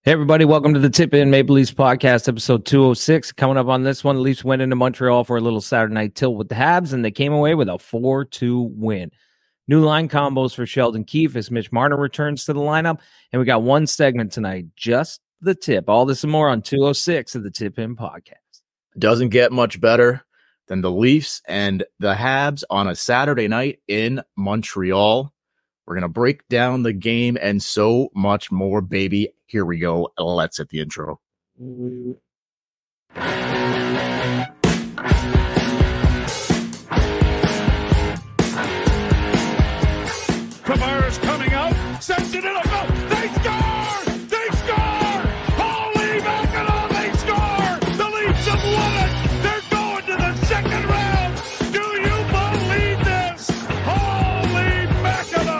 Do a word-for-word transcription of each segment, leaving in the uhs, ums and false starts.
Hey, everybody. Welcome to the Tip In Maple Leafs podcast, episode two oh six. Coming up on this one, the Leafs went into Montreal for a little Saturday night tilt with the Habs, and they came away with a four two win. New line combos for Sheldon Keefe as Mitch Marner returns to the lineup, and we got one segment tonight, just the tip. All this and more on two oh six of the Tip In podcast. Doesn't get much better than the Leafs and the Habs on a Saturday night in Montreal. We're going to break down the game and so much more, baby. Here we go. Let's hit the intro. Tavares coming out, sends it in a goal. They score! They score! Holy mackerel, they score! The Leafs have won it! They're going to the second round! Do you believe this? Holy mackerel!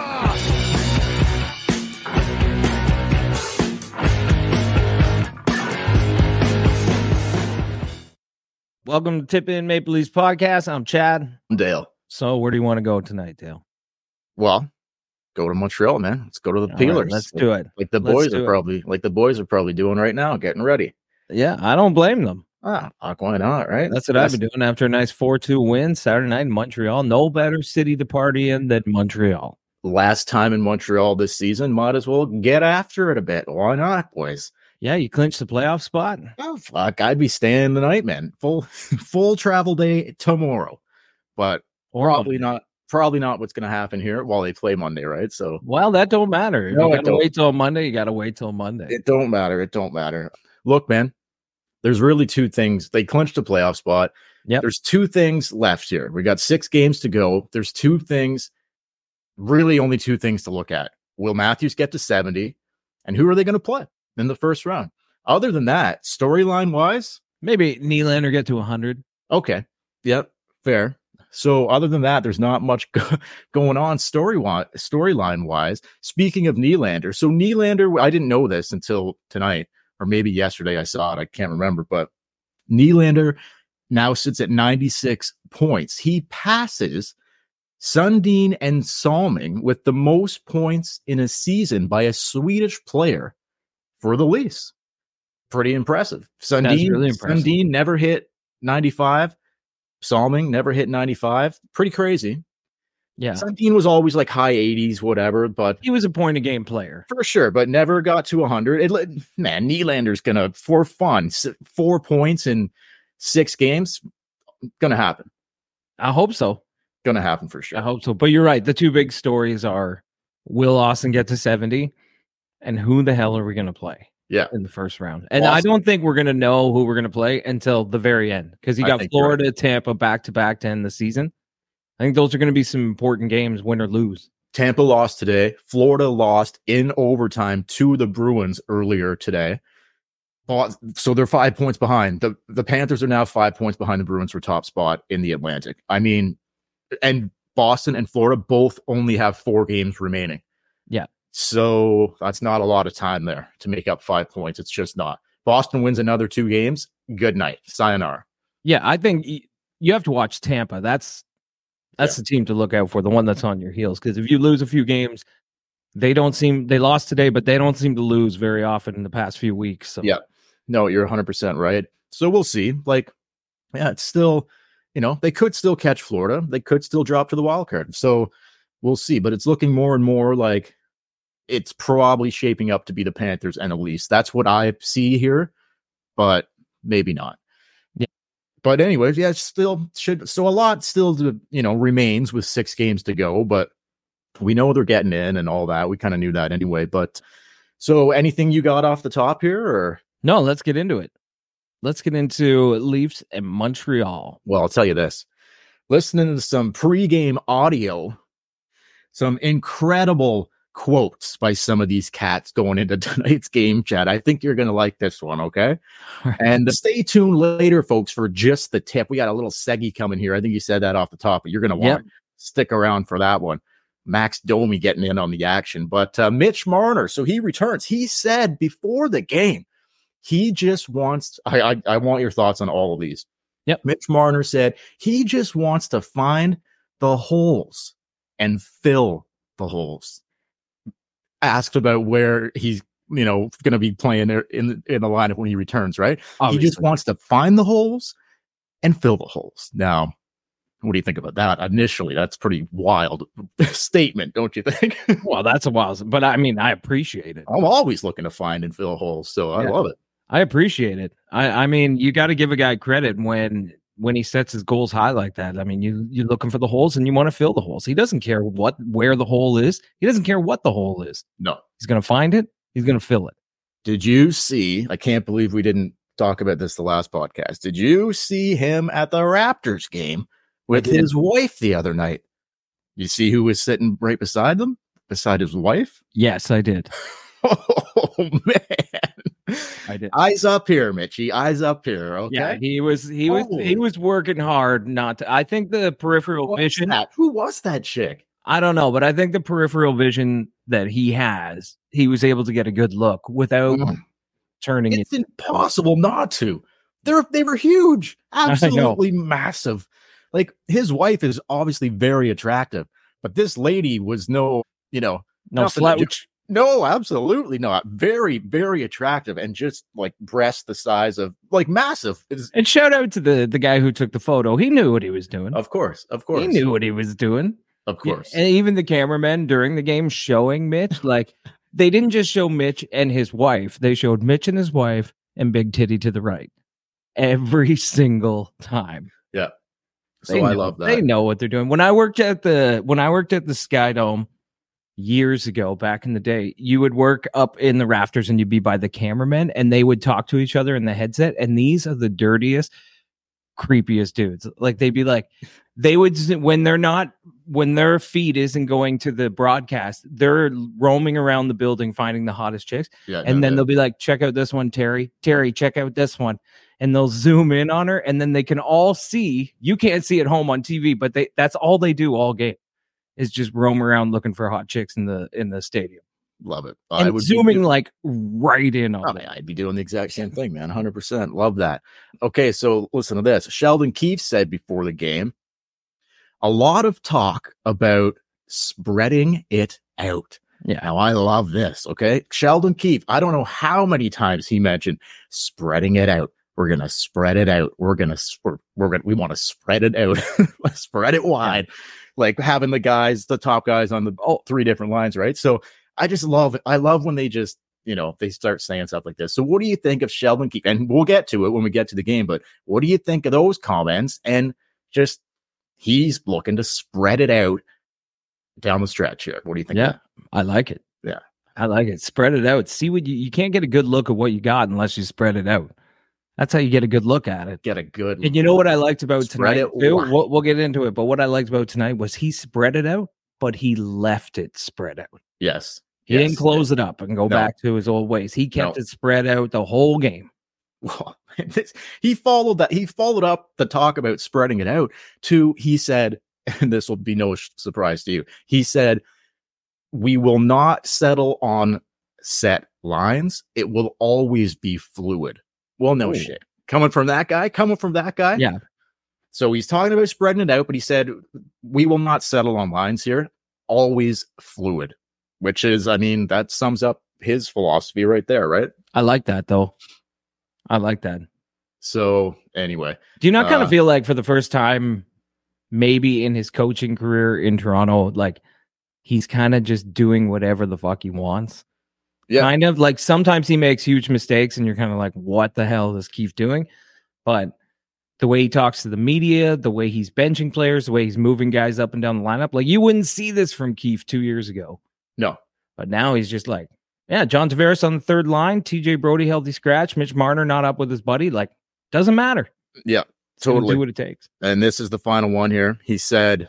Welcome to Tip In Maple Leafs podcast. I'm Chad. I'm Dale. So where do you want to go tonight, Dale? Well, go to Montreal, man. Let's go to the All Peelers. right, let's do it. Like the Let's boys do are it. probably like the boys are probably doing right now, getting ready. Yeah, I don't blame them. Ah, fuck, why not, right? That's what I've been doing after a nice four two win Saturday night in Montreal. No better city to party in than Montreal. Last time in Montreal this season, might as well get after it a bit. Why not, boys? Yeah, you clinched the playoff spot. Oh, fuck. I'd be staying the night, man. Full full travel day tomorrow. But Or probably not probably not what's going to happen here while they play Monday, right? So Well, that don't matter. If No, you it got to don't. wait till Monday, you got to wait till Monday. it don't matter. It don't matter. Look, man, there's really two things. They clinched a playoff spot. Yep. There's two things left here. We got six games to go. There's two things, really only two things to look at. Will Matthews get to seventy? And who are they going to play in the first round? Other than that, storyline wise, Maybe Nylander get to one hundred. okay. Yep. Fair. So other than that, there's not much go- going on story wi- storyline wise. Speaking of Nylander, so Nylander, I didn't know this until tonight, or maybe yesterday I saw it. I can't remember, but Nylander now sits at ninety-six points. He passes Sundin and Salming with the most points in a season by a Swedish player for the Leafs. Pretty impressive. Sundin, really impressive. Sundin never hit ninety-five. Salming never hit ninety-five. Pretty crazy. Yeah. Sundin was always like high eighties, whatever, but He was a point a game player. for sure, but never got to one hundred. It, let- man, Nylander's going to, for fun, s- four points in six games, going to happen. I hope so. Going to happen for sure. I hope so. But you're right. The two big stories are, will Austin get to seventy? And who the hell are we going to play Yeah. in the first round? And I Austin. don't think we're going to know who we're going to play until the very end, because you I got think you're Florida, Tampa back to back to end the season. I think those are going to be some important games, win or lose. Tampa lost today. Florida lost in overtime to the Bruins earlier today. But- So they're five points behind. The, the Panthers are now five points behind the Bruins for top spot in the Atlantic. I mean, and Boston and Florida both only have four games remaining. Yeah. So that's not a lot of time there to make up five points. It's just not. Boston wins another two games. Good night. Sayonara. Yeah, I think y- you have to watch Tampa. That's that's the team to look out for, the one that's on your heels. Because if you lose a few games, they don't seem they lost today, but they don't seem to lose very often in the past few weeks. So Yeah. No, you're one hundred percent right. So we'll see. Like, yeah, it's still, you know, they could still catch Florida. They could still drop to the wild card. So we'll see. But it's looking more and more like it's probably shaping up to be the Panthers and the Leafs. That's what I see here, but maybe not. Yeah. But anyways, yeah, it's still should so a lot still to, you know, remains with six games to go, but we know they're getting in and all that. We kind of knew that anyway. But so anything you got off the top here, or no, let's get into it. Let's get into Leafs and Montreal. well, I'll tell you this. Listening to some pregame audio, some incredible quotes by some of these cats going into tonight's game, Chad. I think you're going to like this one, okay? And stay tuned later, folks, for just the tip. We got a little seggy coming here. I think you said that off the top, but you're going to want Yep. to stick around for that one. Max Domi getting in on the action. But uh, Mitch Marner, so he returns. He said before the game, he just wants, I, I, I want your thoughts on all of these. Yep. Mitch Marner said he just wants to find the holes and fill the holes. Asked about where he's you know, going to be playing there in in the lineup when he returns, right? Obviously. He just wants to find the holes and fill the holes. Now, what do you think about that? Initially, that's pretty wild statement, don't you think? Well, that's a wild, but I mean, I appreciate it. I'm always looking to find and fill holes, so I Yeah. love it. I appreciate it. I, I mean, you got to give a guy credit when when he sets his goals high like that. I mean, you you're looking for the holes and you want to fill the holes. He doesn't care what where the hole is. He doesn't care what the hole is. No. He's going to find it. He's going to fill it. Did you see? I can't believe we didn't talk about this the last podcast. Did you see him at the Raptors game with I did. his wife the other night? You see who was sitting right beside them? Beside his wife? Yes, I did. Oh, man. I did. Eyes up here, Mitchie. Eyes up here. Okay. Yeah, he was he was he Oh. was working hard not to. I think the peripheral Who was vision. that? Who was that chick? I don't know, but I think the peripheral vision that he has, he was able to get a good look without Mm. turning it. It's impossible not to. They're they were huge, know. absolutely massive. Like his wife is obviously very attractive, but this lady was no, you know, No nothing to do- slouch. no, absolutely not. Very, very attractive, and just like breast the size of like massive. It's, And shout out to the the guy who took the photo. He knew what he was doing. of course, of course, He knew what he was doing. of course. And even the cameramen during the game showing Mitch, like they didn't just show Mitch and his wife. They showed Mitch and his wife and Big Titty to the right every single time. Yeah. So They I know- love that. They know what they're doing. When I worked at the when I worked at the Sky Dome years ago, back in the day, you would work up in the rafters and you'd be by the cameramen and they would talk to each other in the headset. And these are the dirtiest, creepiest dudes. Like they'd be like, they would when they're not when their feed isn't going to the broadcast, they're roaming around the building finding the hottest chicks. Yeah, And no, then yeah. they'll be like, check out this one, Terry. Terry, check out this one. And they'll zoom in on her, and then they can all see. You can't see at home on T V, but they that's all they do all game is just roam around looking for hot chicks in the in the stadium. love it. I And would be zooming do- like right in on Oh, them. man, I'd be doing the exact same thing, man. one hundred percent. Love that. Okay, so listen to this. Sheldon Keefe said before the game, a lot of talk about spreading it out. Yeah. Now, I love this, okay? Sheldon Keefe, I don't know how many times he mentioned spreading it out. We're going to spread it out. We're going to, we're, we're going to, we want to spread it out, spread it wide, like having the guys, the top guys on the oh, three different lines, right? So I just love it. I love when they just, you know, they start saying stuff like this. So what do you think of Sheldon Keefe? And we'll get to it when we get to the game, but what do you think of those comments? And just, he's looking to spread it out down the stretch here. What do you think? Yeah, I like it. Yeah. I like it. Spread it out. See what you, you can't get a good look at what you got unless you spread it out. That's how you get a good look at it. Get a good. And you know what I liked about Spread tonight? it Too? wide. We'll, we'll get into it, but what I liked about tonight was he spread it out, but he left it spread out. Yes. He yes. didn't close it up and go No. back to his old ways. He kept No. it spread out the whole game. Well, this, he followed that. He followed up the talk about spreading it out to, he said, and this will be no sh- surprise to you. He said, we will not settle on set lines. It will always be fluid. Well, no Ooh. shit. Coming from that guy, coming from that guy. Yeah. So he's talking about spreading it out, but he said, we will not settle on lines here. Always fluid, which is, I mean, that sums up his philosophy right there, right? I like that, though. I like that. So anyway, Do you not kind Uh, of feel like for the first time, maybe in his coaching career in Toronto, like he's kind of just doing whatever the fuck he wants? Yeah. Kind of like sometimes he makes huge mistakes and you're kind of like, what the hell is Keefe doing? But the way he talks to the media, the way he's benching players, the way he's moving guys up and down the lineup, like you wouldn't see this from Keefe two years ago. no, But now he's just like, yeah, John Tavares on the third line, T J Brody healthy scratch, Mitch Marner not up with his buddy. Like, doesn't matter. yeah, He'll totally. do what it takes. And this is the final one here. He said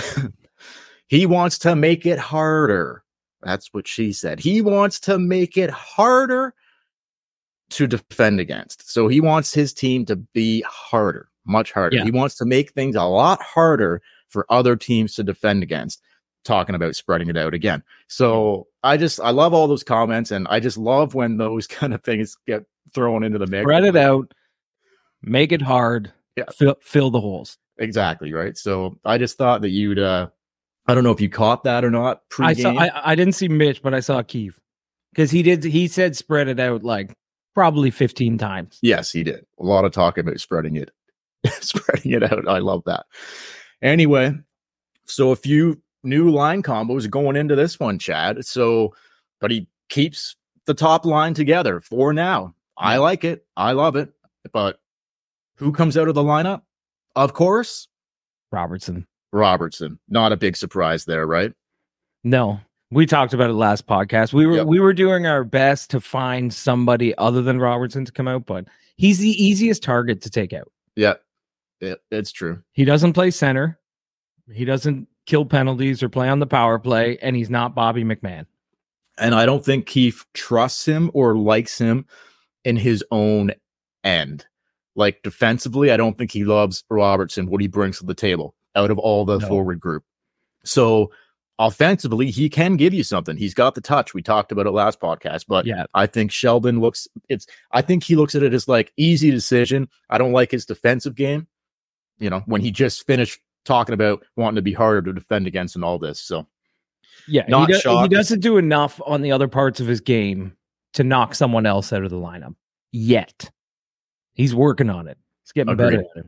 he wants to make it harder. That's what she said. He wants to make it harder to defend against. So he wants his team to be harder, much harder. Yeah. He wants to make things a lot harder for other teams to defend against. Talking about spreading it out again. So I just, I love all those comments, and I just love when those kind of things get thrown into the mix. Spread it out, make it hard, Yeah. fill, fill the holes. Exactly, right? So I just thought that you'd, uh, I don't know if you caught that or not. I saw. Pre-game. I, I didn't see Mitch, but I saw Keefe. Because he did, he said spread it out like probably fifteen times. Yes, he did. A lot of talk about spreading it, spreading it out. I love that. Anyway, so a few new line combos going into this one, Chad. So, but he keeps the top line together for now. I like it. I love it. But who comes out of the lineup? Of course, Robertson. Robertson. Not a big surprise there, right? No. We talked about it last podcast. We were Yep. we were doing our best to find somebody other than Robertson to come out, but he's the easiest target to take out. Yeah, it, it's true. He doesn't play center. He doesn't kill penalties or play on the power play, and he's not Bobby McMahon. And I don't think Keefe trusts him or likes him in his own end. Like defensively, I don't think he loves Robertson, what he brings to the table out of all the No. forward group. So offensively, he can give you something. He's got the touch. We talked about it last podcast, but Yeah. I think Sheldon looks it's I think he looks at it as like easy decision. I don't like his defensive game. You know, when he just finished talking about wanting to be harder to defend against and all this. So Yeah, Not he, do- he shocked. doesn't do enough on the other parts of his game to knock someone else out of the lineup yet. He's working on it. He's getting Agreed. better at it.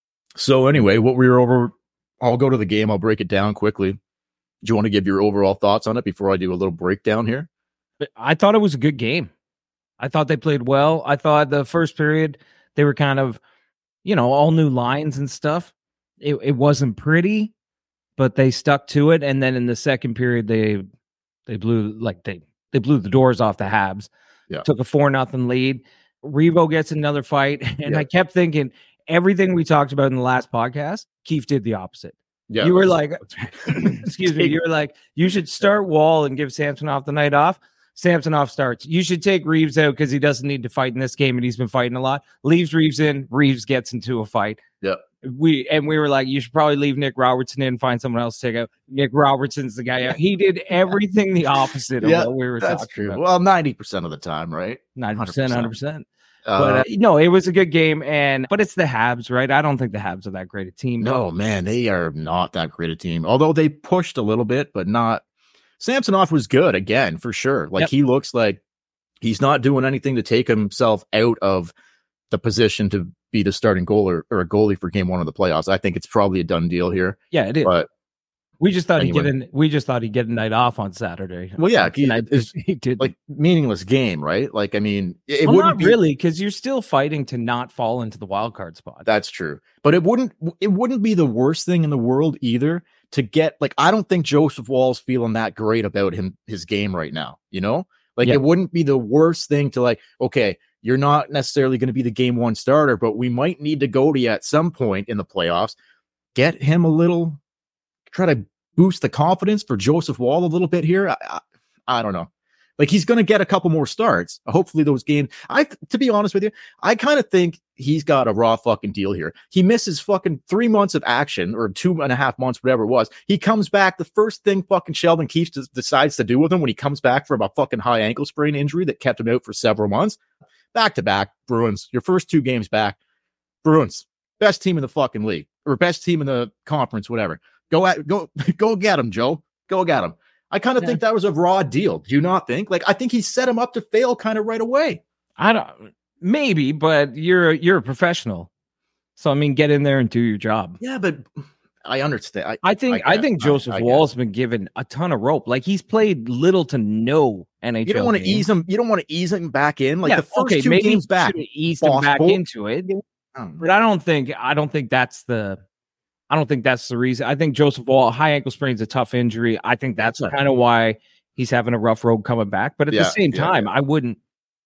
So anyway, what we were over, I'll go to the game. I'll break it down quickly. Do you want to give your overall thoughts on it before I do a little breakdown here? But I thought it was a good game. I thought they played well. I thought the first period they were kind of, you know, all new lines and stuff. It it wasn't pretty, but they stuck to it. And then in the second period, they they blew like they they blew the doors off the Habs. Yeah. Took a four nothing lead. Revo gets another fight, and Yeah. I kept thinking everything we talked about in the last podcast, Keefe did the opposite. Yeah, You were let's- like, let's- excuse me, you were like, you should start Wall and give Samsonov the night off. Samsonov starts. You should take Reeves out because he doesn't need to fight in this game, and he's been fighting a lot. Leaves Reeves in. Reeves gets into a fight. Yeah. We and we were like, you should probably leave Nick Robertson in and find someone else to take out. Nick Robertson's the guy out. He did everything the opposite of Yeah, what we were That's talking true. about. Well, ninety percent of the time, right? ninety percent, one hundred percent. Uh, But uh, no, it was a good game, and but it's the Habs, right? I don't think the Habs are that great a team. no, man, they are not that great a team. Although they pushed a little bit, but not. Samsonov was good again, for sure. Like Yep. he looks like he's not doing anything to take himself out of the position to be the starting goaler or a goalie for game one of the playoffs. I think it's probably a done deal here. Yeah, it is. But we just thought anyway. he'd get in. We just thought he'd get a night off on Saturday. well, yeah, he, And I- it's he did. like meaningless game, right? Like, I mean, it, it well, wouldn't not be really, because you're still fighting to not fall into the wild card spot. That's true. But it wouldn't it wouldn't be the worst thing in the world either to get like I don't think Joseph Wall's feeling that great about him his game right now, you know? Like Yeah. it wouldn't be the worst thing to like, okay, you're not necessarily going to be the game one starter, but we might need to go to you at some point in the playoffs. Get him a little try to boost the confidence for Joseph Wall a little bit here. I, I, I don't know. Like he's going to get a couple more starts. Hopefully those games. I, to be honest with you, I kind of think he's got a raw fucking deal here. He misses fucking three months of action or two and a half months, whatever it was. He comes back. The first thing fucking Sheldon Keefe des- decides to do with him when he comes back from a fucking high ankle sprain injury that kept him out for several months. Back to back Bruins. Your first two games back. Bruins, best team in the fucking league or best team in the conference, whatever. Go at go go get him, Joe. Go get him. I kind of Yeah. think that was a raw deal. Do you not think? Like, I think he set him up to fail kind of right away. I don't. Maybe, but you're you're a professional, so I mean, get in there and do your job. Yeah, but I understand. I, I think I I, get- think I- Joseph I get Wall's been given a ton of rope. Like he's played little to no N H L. you don't want to game. ease him. You don't want to ease him back in. Like Yeah, the first okay, two maybe games he back. should've eased him boss back boy. into it. Um, But I don't think I don't think that's the I don't think that's the reason. I think Joseph Wall, high ankle sprain is a tough injury. I think that's Sure. kind of why he's having a rough road coming back. But at Yeah, the same yeah, time, I wouldn't.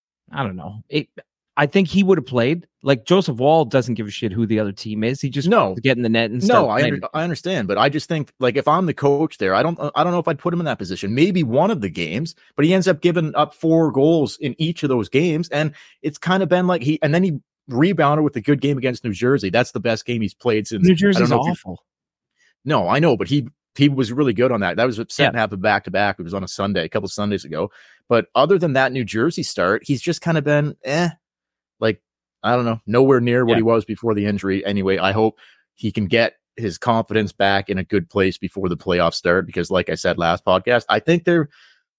I don't know. It, I think he would have played. Like Joseph Wall doesn't give a shit who the other team is. He just No. wants to get in the net and start No, I, playing. under, I understand, but I just think like if I'm the coach there, I don't I don't know if I'd put him in that position. Maybe one of the games, but he ends up giving up four goals in each of those games, and it's kind of been like he and then he rebounded with a good game against New Jersey. That's the best game he's played since New I don't Jersey's know if you- awful. No, I know, but he he was really good on that. That was a second Yeah. half of back to back. It was on a Sunday, a couple Sundays ago. But other than that New Jersey start, he's just kind of been eh, like I don't know, nowhere near what Yeah. he was before the injury. Anyway, I hope he can get his confidence back in a good place before the playoffs start. Because, like I said last podcast, I think they're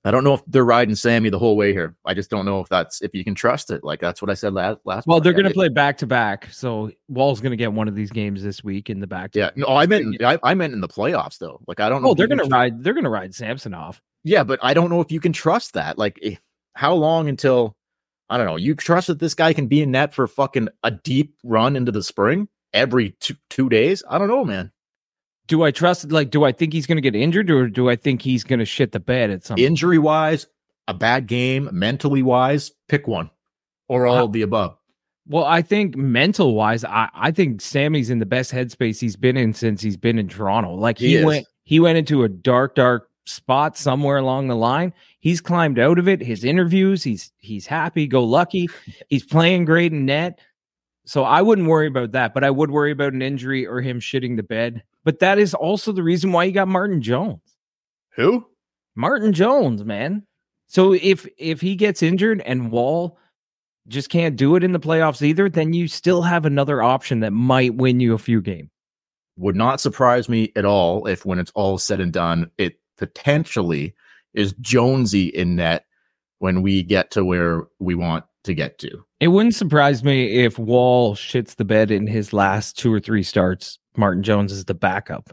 I don't know if they're riding Sammy the whole way here. I just don't know if that's if you can trust it. Like that's what I said last last. Well, they're going to it, play back to back, so Wall's going to get one of these games this week in the back. Yeah, no, I meant I, I meant in the playoffs though. Like I don't know. Oh, they're going to ride. They're going to ride Samson off. Yeah, but I don't know if you can trust that. Like, eh, how long until I don't know? You trust that this guy can be in net for fucking a deep run into the spring every two two days? I don't know, man. Do I trust? Like, do I think he's going to get injured, or do I think he's going to shit the bed at some injury wise? A bad game, mentally wise, pick one, or all uh, of the above. Well, I think mental wise, I, I think Sammy's in the best headspace he's been in since he's been in Toronto. Like he, he went, he went into a dark, dark spot somewhere along the line. He's climbed out of it. His interviews, he's he's happy, go lucky. He's playing great in net. So I wouldn't worry about that, but I would worry about an injury or him shitting the bed. But that is also the reason why you got Martin Jones. Who? Martin Jones, man. So if if he gets injured and Wall just can't do it in the playoffs either, then you still have another option that might win you a few games. Would not surprise me at all if when it's all said and done, it potentially is Jonesy in net when we get to where we want to get to. It wouldn't surprise me if Wall shits the bed in his last two or three starts. Martin Jones is the backup.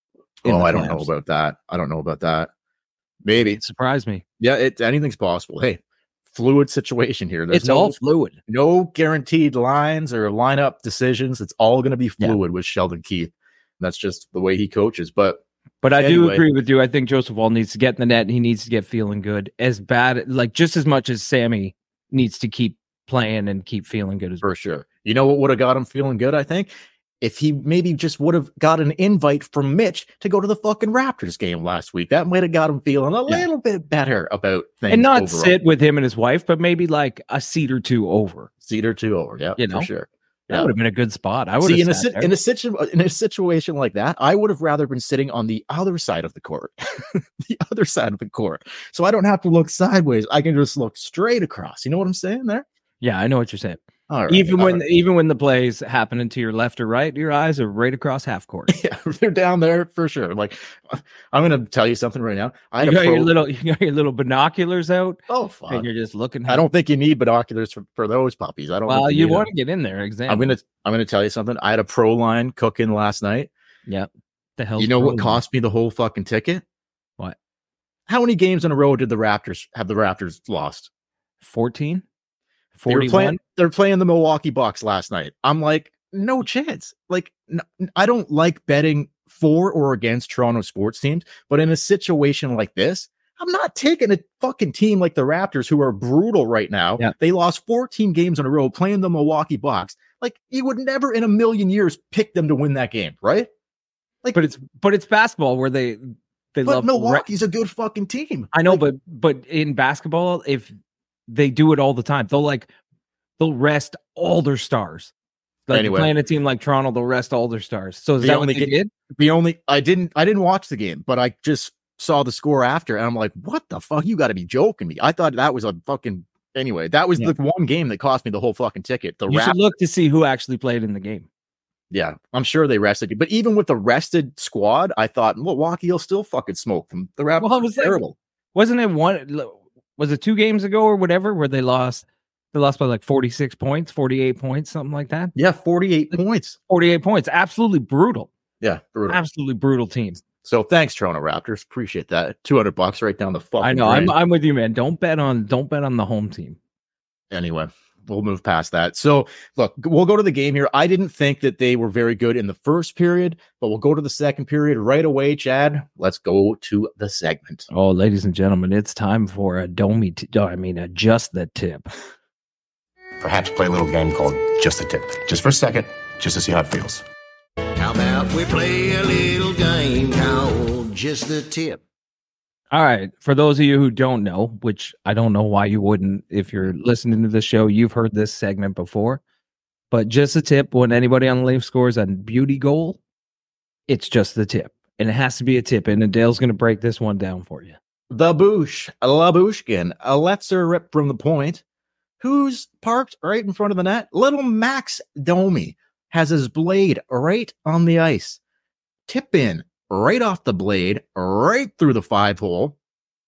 Oh, I don't know about that. I don't know about that. Maybe. It surprised me. Yeah, it, anything's possible. Hey, fluid situation here. There's it's no, all fluid. No guaranteed lines or lineup decisions. It's all going to be fluid yeah. with Sheldon Keefe. That's just the way he coaches. But but I anyway. do agree with you. I think Joseph Wall needs to get in the net. He needs to get feeling good. As bad, like just as much as Sammy needs to keep playing and keep feeling good as for sure. You know what would have got him feeling good? I think. If he maybe just would have got an invite from Mitch to go to the fucking Raptors game last week, that might have got him feeling a yeah. little bit better about things. And not overall. sit with him and his wife, but maybe like a seat or two over. Seat or two over, yeah, you know? For sure. That yeah. would have been a good spot. I would see in a in a situ in a situation like that. I would have rather been sitting on the other side of the court, the other side of the court, so I don't have to look sideways. I can just look straight across. You know what I'm saying there? Yeah, I know what you're saying. All right, even all when right. even when the plays happening to your left or right, your eyes are right across half court. Yeah, they're down there for sure. Like, I'm going to tell you something right now. I you got pro- your little you got your little binoculars out. Oh, fuck. And you're just looking. I don't think you need binoculars for, for those puppies. I don't. Well, you, you want to get in there. Exactly. I'm gonna I'm gonna tell you something. I had a pro line cooking last night. Yeah. The hell. You know what cost me the whole fucking ticket? What? How many games in a row did the Raptors have the Raptors lost? fourteen. They were playing, they're playing the Milwaukee Bucks last night. I'm like, no chance. Like, no, I don't like betting for or against Toronto sports teams, but in a situation like this, I'm not taking a fucking team like the Raptors, who are brutal right now. Yeah. They lost fourteen games in a row playing the Milwaukee Bucks. Like, you would never in a million years pick them to win that game, right? Like, but it's but it's basketball where they they but love Milwaukee's re- a good fucking team. I know, like, but but in basketball, if they do it all the time, they'll like they'll rest all their stars. Like anyway, playing a team like Toronto, they'll rest all their stars. So is the that only what they did? The only I didn't I didn't watch the game, but I just saw the score after, and I'm like, what the fuck? You got to be joking me. I thought that was a fucking anyway. That was yeah. the one game that cost me the whole fucking ticket. The you Raptors. should look to see who actually played in the game. Yeah, I'm sure they rested you, but even with the rested squad, I thought Milwaukee will still fucking smoke them. The Raptors well, was terrible. Like, wasn't it one? Was it two games ago or whatever where they lost? They lost by like forty-six points, forty-eight points, something like that. Yeah, forty-eight like, points. forty-eight points. Absolutely brutal. Yeah, brutal. Absolutely brutal team. So thanks, Toronto Raptors. Appreciate that. two hundred bucks right down the fucking I know. drain. I'm I'm with you, man. Don't bet on don't bet on the home team. Anyway, we'll move past that. So look, we'll go to the game here. I didn't think that they were very good in the first period, but we'll go to the second period right away, Chad. Let's go to the segment. Oh, ladies and gentlemen, it's time for a Domi. T- I mean, a Just the Tip. Perhaps play a little game called Just the Tip. Just for a second, just to see how it feels. How about we play a little game called Just the Tip? All right. For those of you who don't know, which I don't know why you wouldn't, if you're listening to the show, you've heard this segment before. But just a tip, when anybody on the Leaf scores a beauty goal, it's just the tip. And it has to be a tip. And Dale's going to break this one down for you. The Boosh, Labushkin, a lets her rip from the point. Who's parked right in front of the net? Little Max Domi has his blade right on the ice. Tip in right off the blade, right through the five hole.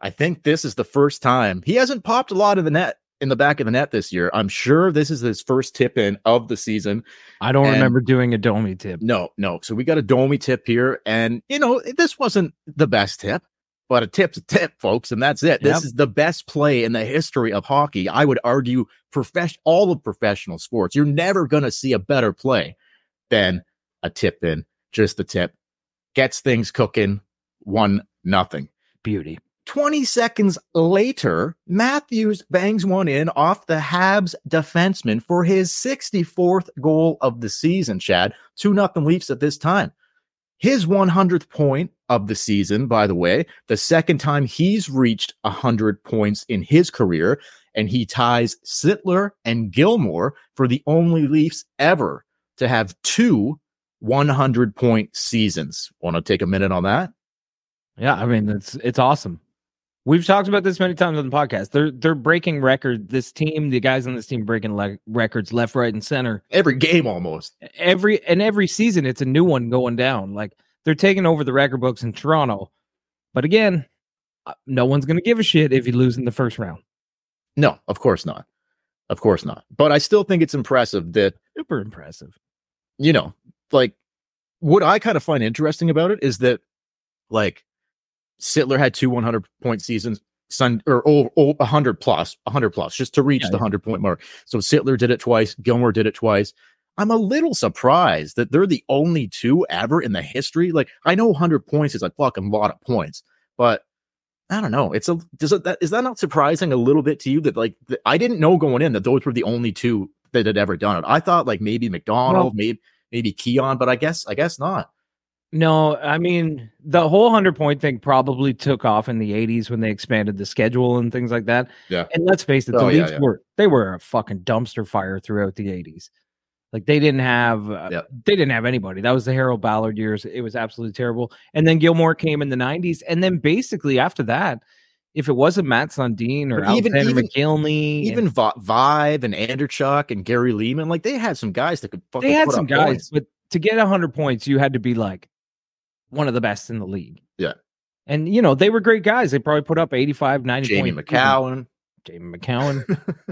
I think this is the first time he hasn't popped a lot of the net in the back of the net this year. I'm sure this is his first tip in of the season. I don't And- remember doing a Domi tip. No, no. So we got a Domi tip here. And, you know, this wasn't the best tip, but a tip's a tip, folks. And that's it. Yep. This is the best play in the history of hockey. I would argue profession, all of professional sports. You're never going to see a better play than a tip in. Just the tip. Gets things cooking. One, nothing. Beauty. twenty seconds later, Matthews bangs one in off the Habs defenseman for his sixty-fourth goal of the season, Chad. two nothing Leafs at this time. His one hundredth point of the season, by the way, the second time he's reached one hundred points in his career, and he ties Sittler and Gilmore for the only Leafs ever to have two one hundred point seasons. Want to take a minute on that? Yeah, I mean, it's it's awesome. We've talked about this many times on the podcast. They're they're breaking records. This team, the guys on this team, breaking le- records left, right, and center. Every game almost. Every and every season, it's a new one going down. Like they're taking over the record books in Toronto. But again, uh, no one's going to give a shit if you lose in the first round. No, of course not. Of course not. But I still think it's impressive that, Super impressive. you know, like what I kind of find interesting about it is that, like, Sittler had two one hundred point seasons, Sun or oh, oh, one hundred plus, one hundred plus, just to reach Yeah, the yeah. one hundred point mark. So Sittler did it twice, Gilmore did it twice. I'm a little surprised that they're the only two ever in the history. Like, I know one hundred points is a fucking lot of points, but I don't know. It's a does it that is that not surprising a little bit to you that like the, I didn't know going in that those were the only two that had ever done it. I thought like maybe McDonald, Well- maybe maybe Keon, but I guess I guess not. No, I mean, the whole one hundred point thing probably took off in the eighties when they expanded the schedule and things like that. Yeah. And let's face it, the Oh, yeah, Leafs yeah. were they were a fucking dumpster fire throughout the eighties. Like they didn't have uh, Yep. they didn't have anybody. That was the Harold Ballard years. It was absolutely terrible. And then Gilmore came in the nineties, and then basically after that, if it wasn't Matt Sundin or But even- Alexander even- McGillney, Even Vi- Vive and Anderchuk and Gary Lehman, like they had some guys that could fucking they had put some up guys, points. but to get one hundred points, you had to be like one of the best in the league. Yeah. And, you know, they were great guys. They probably put up eighty-five, ninety Jamie points. McCowan. Jamie McCowan.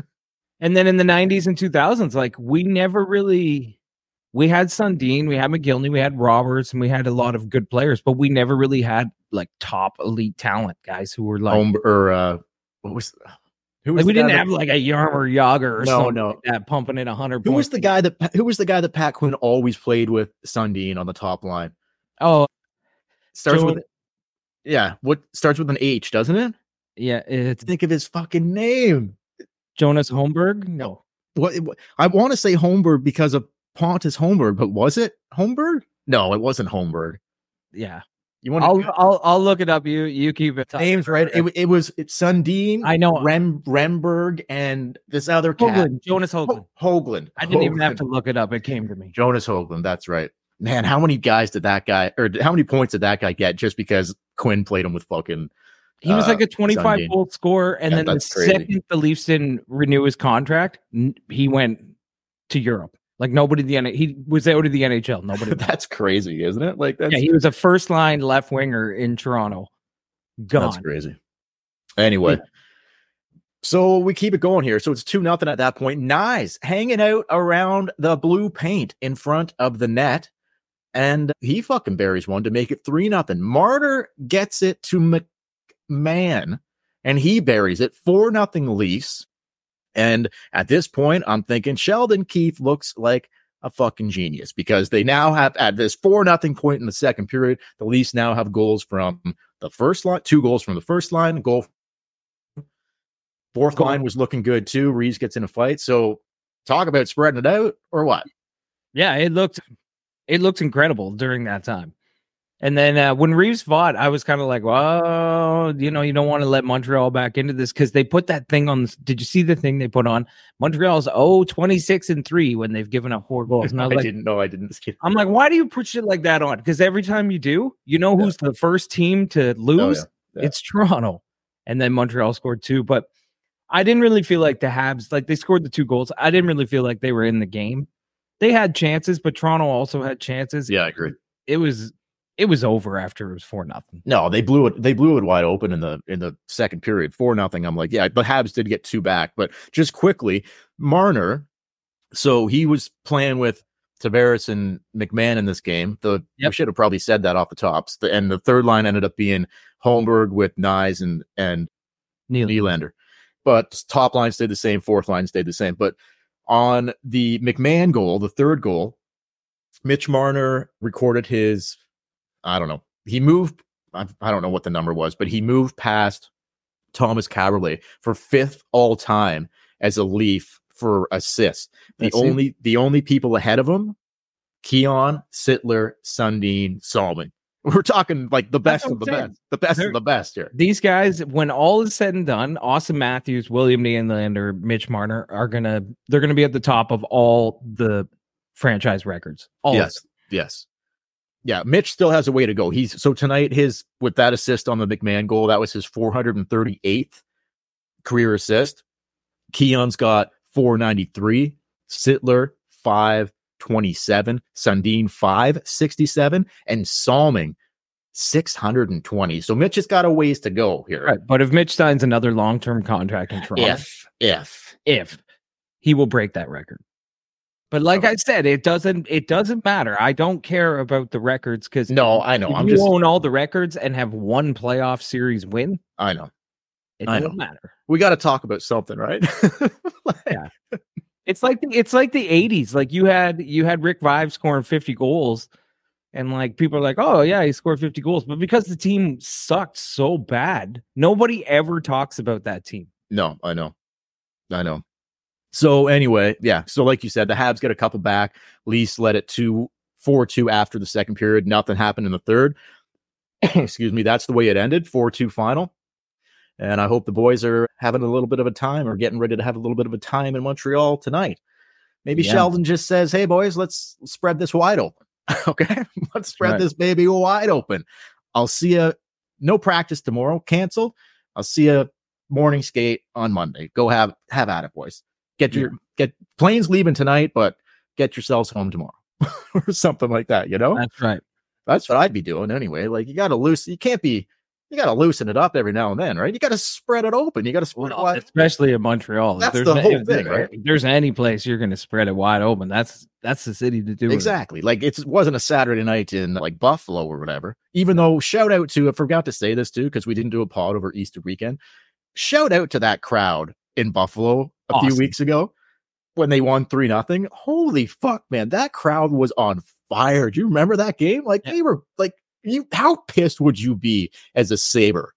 And then in the nineties and two thousands, like we never really, we had Sundin, we had McGillney, we had Roberts, and we had a lot of good players, but we never really had like top elite talent guys who were like, Home or uh, what was who was like we the guy didn't that- have like a Yarmer Yager or No, something no. like that pumping in one hundred Who points. was the guy that who was the guy that Pat Quinn always played with Sundin on the top line? Oh, Starts Jo- with yeah, what starts with an H, doesn't it? yeah, it's Think of his fucking name. Jonas Holmberg. No. What, what I want to say Holmberg because of Pontus Holmberg, but was it Holmberg? No, it wasn't Holmberg. Yeah. You want I'll to I'll I'll look it up. You you keep it. names right? It, it was it's Sundin, I know. Rem Remberg, and this other cat. Hoagland, Jonas Hoagland. Ho- Hoagland. I didn't even have Hoagland. to look it up. It came to me. Jonas Hoagland, that's right. Man, how many guys did that guy, or how many points did that guy get just because Quinn played him with fucking? He was uh, like a twenty-five Sundin. goal scorer, and Yeah, then the that's crazy. second the Leafs didn't renew his contract, n- he went to Europe. Like nobody, the N- he was out of the N H L. Nobody. That's crazy, isn't it? Like that's Yeah, he was a first line left winger in Toronto. Gone. that's crazy. Anyway, so we keep it going here. So it's two nothing at that point. Nyes hanging out around the blue paint in front of the net, and he fucking buries one to make it three nothing. Martyr gets it to McMahon, and he buries it four nothing Leafs. And at this point, I'm thinking Sheldon Keefe looks like a fucking genius because they now have at this four nothing point in the second period. The Leafs now have goals from the first line, two goals from the first line, a goal. Fourth Goal. line was looking good too. Reeves gets in a fight. So talk about spreading it out or what? Yeah, it looked it looked incredible during that time. And then uh, when Reeves fought, I was kind of like, well, you know, you don't want to let Montreal back into this because they put that thing on. Did you see the thing they put on? Montreal's oh, twenty-six and three when they've given up four goals. And I I was like, didn't know. I didn't see it. I'm like, why do you put shit like that on? Because every time you do, you know who's the first team to lose? Oh, yeah. Yeah. It's Toronto. And then Montreal scored two. But I didn't really feel like the Habs, like they scored the two goals. I didn't really feel like they were in the game. They had chances, but Toronto also had chances. Yeah, I agree. It was it was over after it was four nothing. No, they blew it. They blew it wide open in the in the second period, four nothing. I'm like, yeah, the Habs did get two back, but just quickly, Marner. So he was playing with Tavares and McMahon in this game. The yep. We should have probably said that off the tops. The, and the third line ended up being Holmberg with Nyes and and Nylander. Nylander. But top line stayed the same, fourth line stayed the same. But on the McMahon goal, the third goal, Mitch Marner recorded his. I don't know. He moved. I, I don't know what the number was, but he moved past Thomas Kaberle for fifth all time as a Leaf for assists. The That's only it. the only people ahead of him, Keon, Sittler, Sundin, Salmon. We're talking like the best of the saying. best, the best They're, of the best here. These guys, when all is said and done, Austin Matthews, William Nylander, Mitch Marner are gonna they're gonna be at the top of all the franchise records. All yes, of yes. Yeah, Mitch still has a way to go. He's so tonight his with that assist on the McMahon goal, that was his four hundred thirty-eighth career assist. Keon's got four ninety-three, Sittler five twenty-seven, Sundin five sixty-seven, and Salming six hundred twenty. So Mitch has got a ways to go here. Right, but if Mitch signs another long-term contract in Toronto, if if if he will break that record. But like I said, it doesn't it doesn't matter. I don't care about the records because no, I know. If I'm you just own all the records and have one playoff series win. I know. It I doesn't know. matter. We got to talk about something, right? like, yeah. It's like the, it's like the eighties. Like you had you had Rick Vive scoring fifty goals, and like people are like, oh yeah, he scored fifty goals. But because the team sucked so bad, nobody ever talks about that team. No, I know. I know. So anyway, yeah. So like you said, the Habs get a couple back. Leafs led it to four two after the second period. Nothing happened in the third. Excuse me. That's the way it ended. four two final. And I hope the boys are having a little bit of a time or getting ready to have a little bit of a time in Montreal tonight. Maybe yeah. Sheldon just says, hey, boys, let's spread this wide open. Okay? Let's spread right. this baby wide open. I'll see you. No practice tomorrow. Canceled. I'll see you morning skate on Monday. Go have, have at it, boys. Get your, yeah. get planes leaving tonight, but get yourselves home tomorrow or something like that. You know? That's right. That's what I'd be doing anyway. Like you got to loosen, you can't be, You got to loosen it up every now and then, right? You got to spread it open. You got to spread well, it wide. Especially in Montreal. That's there's the whole if, thing, right? If there's any place you're going to spread it wide open, that's that's the city to do exactly. it. Like it's, it wasn't a Saturday night in like Buffalo or whatever. Even though shout out to, I forgot to say this too because we didn't do a pod over Easter weekend. Shout out to that crowd in Buffalo a awesome. few weeks ago when they won three nothing. Holy fuck, man! That crowd was on fire. Do you remember that game? Like yeah. they were like, you. How pissed would you be as a Sabre?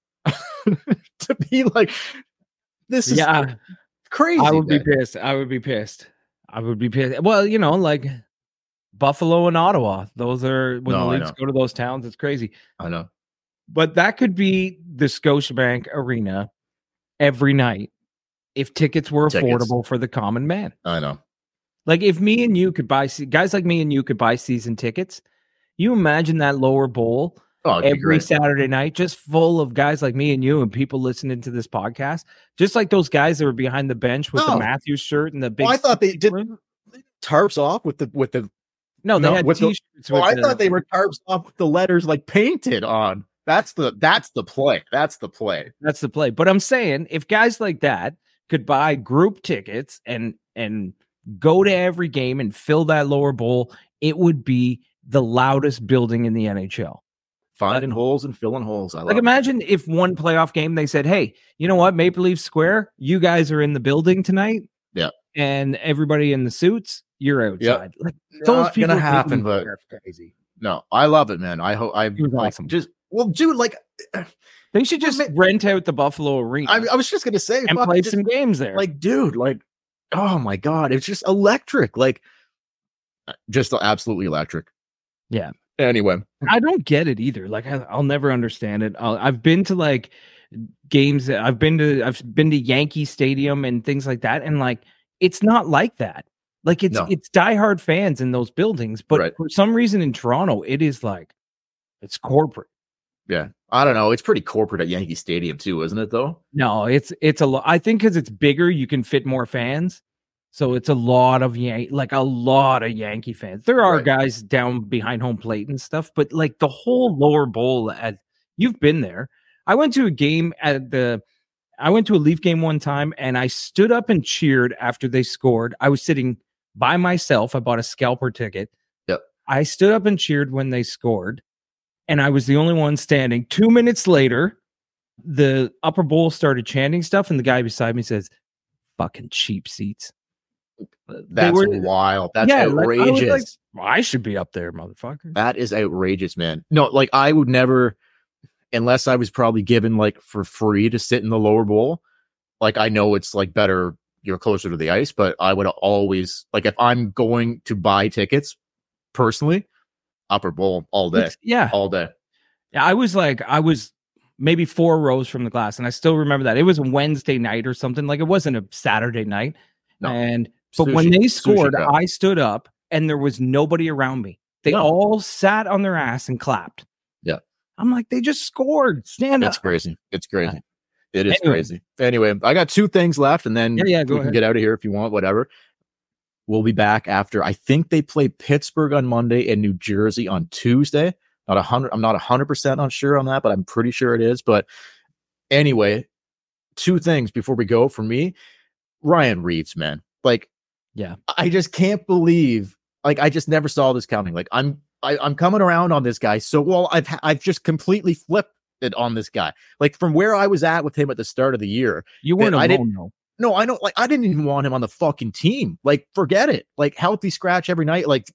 To be like, this is yeah crazy. I would man. be pissed. I would be pissed. I would be pissed. Well, you know, like Buffalo and Ottawa. Those are when no, the Leafs go to those towns. It's crazy. I know. But that could be the Scotiabank Arena every night if tickets were tickets. affordable for the common man. I know. Like if me and you could buy guys like me and you could buy season tickets. You imagine that lower bowl. Oh, every Saturday night, just full of guys like me and you and people listening to this podcast, just like those guys that were behind the bench with oh. the Matthews shirt and the big. Oh, I thought they did tarps off with the with the. No, they no, had t-shirts. The, oh, I the, thought they were tarps off with the letters like painted on. That's the that's the play. That's the play. That's the play. But I'm saying if guys like that could buy group tickets and and go to every game and fill that lower bowl, it would be the loudest building in the N H L. Finding uh, holes and filling holes. I love like imagine it. If one playoff game they said, "Hey, you know what? Maple Leaf Square, you guys are in the building tonight." Yeah, and everybody in the suits, you're outside. Yeah. Like those people gonna happen, but crazy. No, I love it, man. I hope I like awesome. just well, dude. Like they should just man, rent out the Buffalo Arena. I, I was just gonna say and play just, some games there. Like, dude, like, oh my god, it's just electric. Like, just absolutely electric. Yeah. Anyway, I don't get it either. Like I, I'll never understand it. I'll, I've been to like games. That I've been to. I've been to Yankee Stadium and things like that, and like it's not like that. Like it's no. it's diehard fans in those buildings, but right. for some reason in Toronto, it is like it's corporate. Yeah, I don't know. It's pretty corporate at Yankee Stadium too, isn't it? Though. No, it's it's a lot. I think because it's bigger, you can fit more fans. So it's a lot of Yan- like a lot of Yankee fans. There are Right. guys down behind home plate and stuff, but like the whole lower bowl, at you've been there. I went to a game at the I went to a Leaf game one time and I stood up and cheered after they scored. I was sitting by myself. I bought a scalper ticket. Yep. I stood up and cheered when they scored, and I was the only one standing. Two minutes later, the upper bowl started chanting stuff, and the guy beside me says, "Fucking cheap seats." They That's were- wild. That's Yeah, like, I was outrageous. like, well, I should be up there, motherfucker. That is outrageous, man. No, like I would never, unless I was probably given like for free to sit in the lower bowl. Like I know it's like better, you're closer to the ice, but I would always like if I'm going to buy tickets personally, upper bowl all day, It's- yeah. all day. Yeah, I was like, I was maybe four rows from the glass, and I still remember that. It was a Wednesday night or something. Like it wasn't a Saturday night. No. And but when Sushi- they sushi scored, cup. I stood up and there was nobody around me. They No. all sat on their ass and clapped. Yeah. I'm like, they just scored. Stand It's up. crazy. It's crazy. It is Anyway. crazy. Anyway, I got two things left, and then Yeah, yeah, go we can ahead. get out of here if you want, whatever. We'll be back after I think they play Pittsburgh on Monday and New Jersey on Tuesday. Not a hundred, I'm not a hundred percent on sure on that, but I'm pretty sure it is. But anyway, two things before we go for me. Ryan Reeves, man. Like, Yeah. I just can't believe, like, I just never saw this coming. Like, I'm I, I'm coming around on this guy so well. I've I've just completely flipped it on this guy. Like from where I was at with him at the start of the year. You weren't I alone, didn't- though. No, I don't like. I didn't even want him on the fucking team. Like, forget it. Like, healthy scratch every night. Like,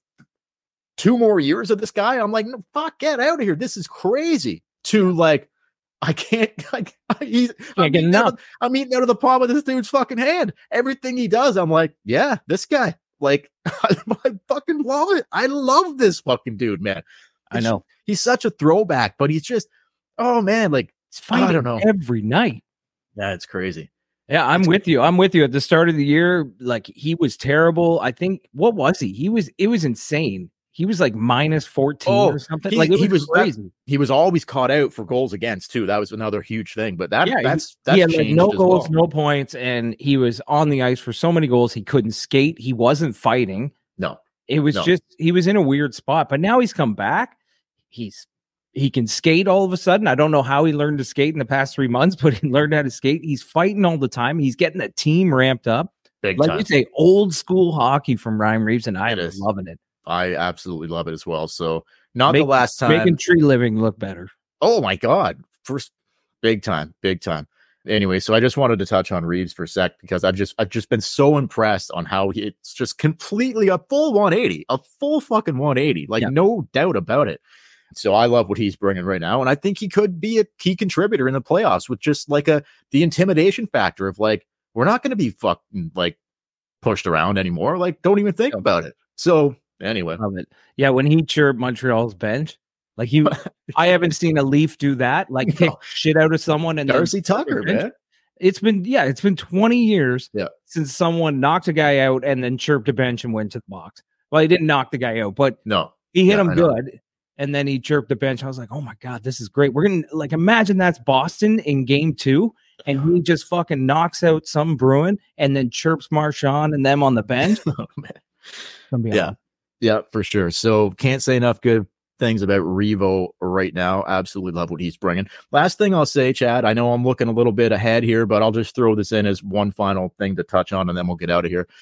two more years of this guy. I'm like, no, fuck, get out of here. This is crazy. To like, I can't. Like, he's. I'm get eating, out enough. of, I'm eating out of the palm of this dude's fucking hand. Everything he does, I'm like, yeah, this guy. Like, I, I fucking love it. I love this fucking dude, man. I It's- know. he's such a throwback, but he's just, oh man, like, It's fighting I don't know. every night. yeah, it's crazy. Yeah, I'm with you. I'm with you. At the start of the year, like he was terrible. I think what was he? He was it was insane. He was like minus fourteen Oh, or something. he- like it he was, was that- crazy. He was always caught out for goals against too. That was another huge thing. But that Yeah, he- that's that's he had like changed no as goals, well. no points, and he was on the ice for so many goals. He couldn't skate. He wasn't fighting. No, It was No. just he was in a weird spot. But now he's come back. He's he can skate all of a sudden. I don't know how he learned to skate in the past three months, but he learned how to skate. He's fighting all the time. He's getting the team ramped up. big Like time. you say, old school hockey from Ryan Reeves, and I It am is. loving it. I absolutely love it as well. So not Make- the last time. Making tree living look better. Oh my god, first big time, big time. Anyway, so I just wanted to touch on Reeves for a sec because I've just I've just been so impressed on how he, it's just completely a full one eighty, a full fucking one eighty, like Yeah. no doubt about it. So I love what he's bringing right now, and I think he could be a key contributor in the playoffs with just like a the intimidation factor of like we're not going to be fucking like pushed around anymore. Like don't even think Yeah. about it. So anyway, Love it. Yeah, when he chirped Montreal's bench, like he, I haven't seen a Leaf do that. Like No. kick shit out of someone and then Darcy Tucker, bench. man. It's been yeah, it's been twenty years Yeah. since someone knocked a guy out and then chirped a bench and went to the box. Well, he didn't knock the guy out, but No, he hit Yeah, him I know. good. And then he chirped the bench. I was like, oh my God, this is great. We're gonna like imagine that's Boston in game two, and he just fucking knocks out some Bruin and then chirps Marchand and them on the bench. oh, man. Gonna be Yeah. awesome. Yeah, for sure. So can't say enough good things about Revo right now. Absolutely love what he's bringing. Last thing I'll say, Chad, I know I'm looking a little bit ahead here, but I'll just throw this in as one final thing to touch on, and then we'll get out of here.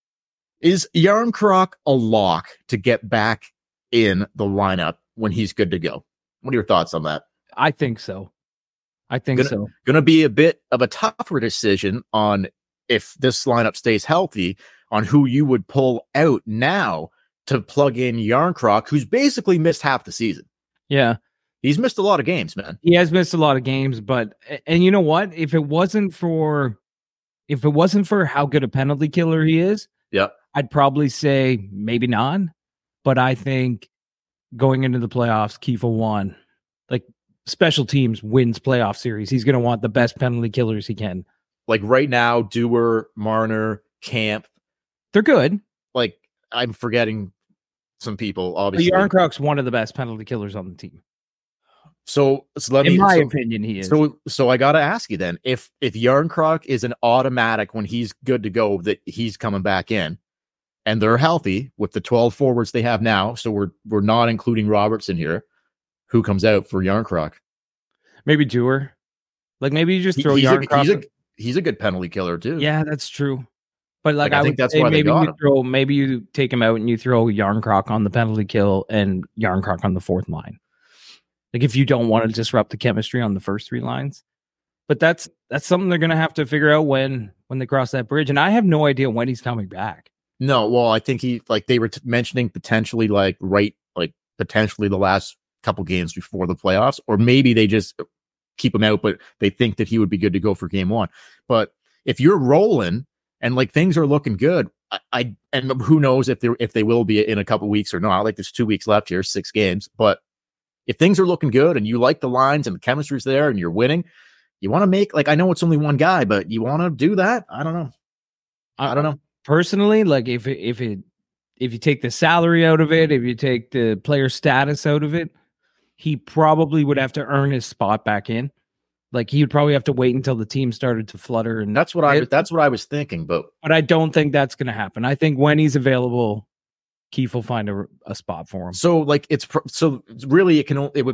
Is Yarncroc a lock to get back in the lineup when he's good to go? What are your thoughts on that? I think so. I think Gonna- so. Going to be a bit of a tougher decision on if this lineup stays healthy on who you would pull out now to plug in Yarncroc, who's basically missed half the season. Yeah. He's missed a lot of games, man. He has missed a lot of games, but and you know what? If it wasn't for if it wasn't for how good a penalty killer he is, Yep. I'd probably say maybe not. But I think going into the playoffs, Kiefer won. Like special teams wins playoff series. He's gonna want the best penalty killers he can. Like right now, Dewar, Marner, Camp, They're good. like I'm forgetting some people, But obviously. Yarncroc's one of the best penalty killers on the team. So, so let In me. my so, opinion, he is. So, so I got to ask you then, if if Yarncroc is an automatic when he's good to go, that he's coming back in, and they're healthy with the twelve forwards they have now, so we're we're not including Robertson here, who comes out for Yarncroc? Maybe Dewar. Like maybe you just He- throw he's, a, Yarncroc. he's a he's a good penalty killer too. Yeah, that's true. But like, Like, I I, think would that's say why they maybe got you him. throw maybe you take him out and you throw Yarncroc on the penalty kill and Yarncroc on the fourth line. Like if you don't want to disrupt the chemistry on the first three lines. But that's that's something they're gonna have to figure out when when they cross that bridge. And I have no idea when he's coming back. No, well, I think he like they were t- mentioning potentially like right like potentially the last couple games before the playoffs, or maybe they just keep him out, but they think that he would be good to go for game one. But if you're rolling and like things are looking good, I, I and who knows if they if they will be in a couple weeks or not. Like there's two weeks left here, six games. But if things are looking good and you like the lines and the chemistry's there and you're winning, you want to make like I know it's only one guy, but you want to do that. I don't know. I don't know. Personally, like if it, if it if you take the salary out of it, if you take the player status out of it, he probably would have to earn his spot back in. Like he would probably have to wait until the team started to flutter, and That's what I it- was that's what I was thinking, but But I don't think that's going to happen. I think when he's available, Keefe will find a, a spot for him. so like it's pr- so really it can o- it would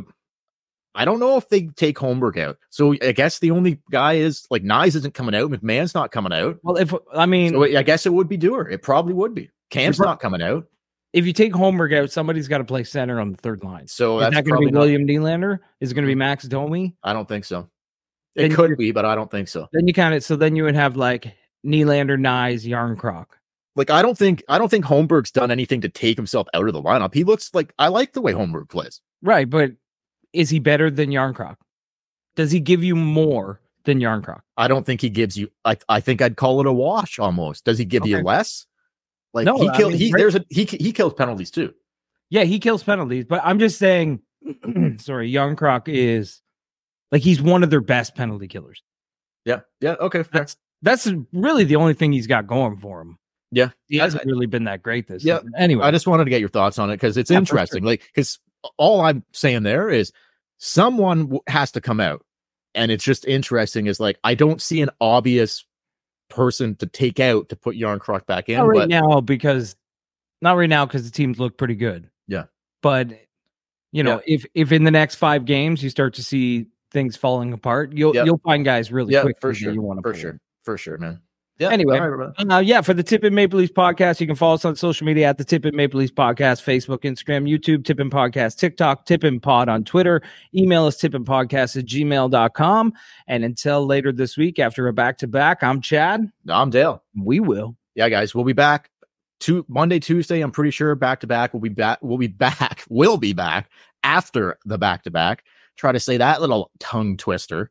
I don't know if they take Holmberg out. So I guess the only guy is like Nyes isn't coming out, McMahon's not coming out. Well, if I mean, So I guess it would be Dewar. It probably would be. Cam's You're not coming out. if you take Holmberg out, somebody's got to play center on the third line. So Is that's that going to probably be not- William Nylander? Is it going to be Max Domi? I don't think so. Then It you- could be, but I don't think so. Then you kind of so then you would have like Nylander, Nyes, Yarncroc. Like I don't think I don't think Holmberg's done anything to take himself out of the lineup. He looks like I like the way Holmberg plays. Right, but is he better than Yarncroc? Does he give you more than Yarncroc? I don't think he gives you. I I think I'd call it a wash almost. Does he give you Okay. less? Like No, he I kill mean, he great. there's a he he kills penalties too. Yeah, he kills penalties, but I'm just saying. sorry, Yarncroc is like he's one of their best penalty killers. Yeah. Yeah. Okay. Fair. That's that's really the only thing he's got going for him. Yeah. He I- hasn't really been that great this Yeah, season. Anyway, I just wanted to get your thoughts on it because it's Yeah, for interesting. Like, because all I'm saying there is someone w- has to come out, and it's just interesting. Is like I don't see an obvious person to take out to put Yarncroc back in. not right but now because not right now because the teams look pretty good. Yeah. But you know, if if in the next five games you start to see things falling apart, you'll Yep. you'll find guys really yeah, quick for that sure, you want to for pull. sure, for sure, man. Yeah. Anyway, all right, brother. Uh, yeah, for the Tip and Maple Leafs podcast, you can follow us on social media at the Tip and Maple Leafs podcast, Facebook, Instagram, YouTube, Tip and Podcast, TikTok, Tip and Pod on Twitter. Email us tipandpodcast at gmail dot com. And until later this week, after a back-to-back, I'm Chad. No, I'm Dale. We will. Yeah, guys, we'll be back to Monday, Tuesday. I'm pretty sure back to back. We'll be back. We'll be back. We'll be back after the back to back. Try to say that little tongue twister.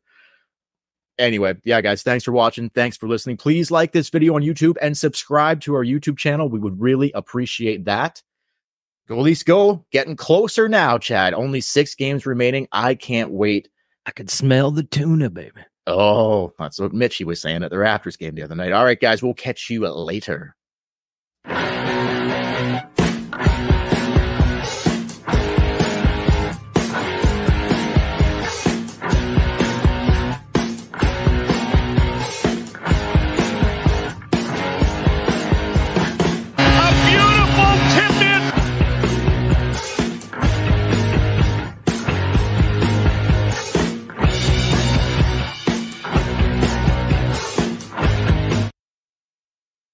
Anyway, yeah, guys, thanks for watching. Thanks for listening. Please like this video on YouTube and subscribe to our YouTube channel. We would really appreciate that. Goalies go. Getting closer now, Chad. Only six games remaining. I can't wait. I could smell the tuna, baby. Oh, that's what Mitchie was saying at the Raptors game the other night. All right, guys, we'll catch you later.